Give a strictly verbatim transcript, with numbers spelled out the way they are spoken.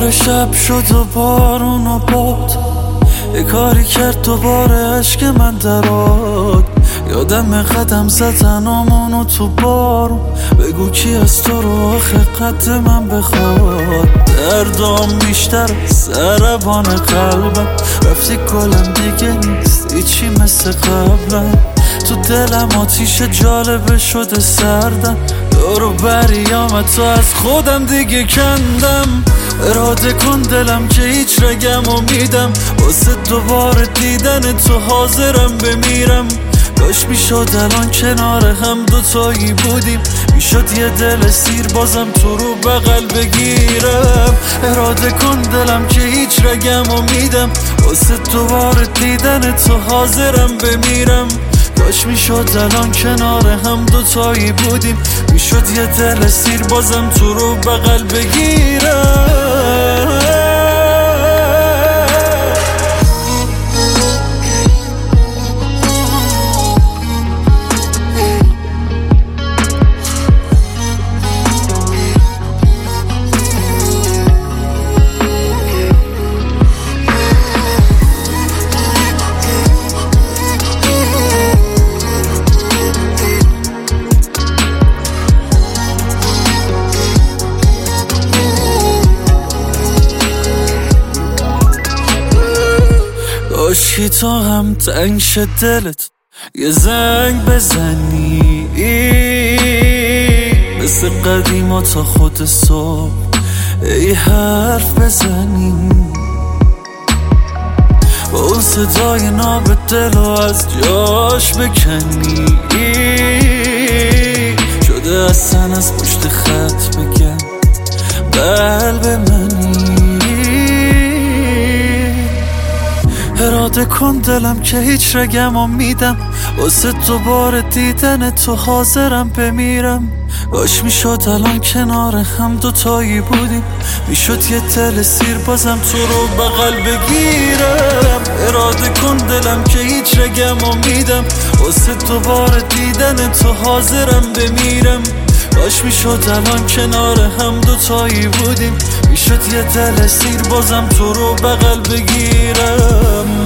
شب شد و بارون و باد، یه کاری کرد دوباره عشق من دراد. یادم قدم زدنامونو تو بارون، بگو کی از تو رو آخه قد من بخواد. دردام بیشتر سربان قلبم، رفتی گلم دیگه نیست هیچی مثل قبلم. تو دلم آتیش جالبه شده سردم، دورو بریام تو از خودم دیگه کندم. اراده کن دلم که هیچ رگم و میدم، واسه دوباره دیدن تو حاضرم بمیرم. کاش میشد الان کنار هم دوتایی بودیم، میشد یه دل سیر بازم تو رو بغل بگیرم. اراده کن دلم که هیچ رگم و میدم، واسه دوباره دیدن تو حاضرم بمیرم. کاش میشد الان کنار هم دوتایی بودیم، میشد یه دل سیر بازم تو رو بغل بگیرم. کاشکی تو هم تنگ شد دلت، یه زنگ بزنی مثل قدیما تا خود صبح، ای حرف بزنیم با اون صدای ناب دلو از جاش بکنی. شده اصلا از پشت خط بگم قلب منی. اراده کن دلم که هیچ رگم و میدم، واسه دوباره دیدن تو حاضرم بمیرم. کاش میشد الان کنار هم دوتایی بودیم، میشد یه دل سیر بازم تو رو بغل بگیرم. اراده کن دلم که هیچ رگم و میدم، واسه دوباره دیدن تو حاضرم بمیرم. کاش میشد الان کنار هم دوتایی بودیم، میشد یه دل سیر بازم تو رو بغل بگیرم.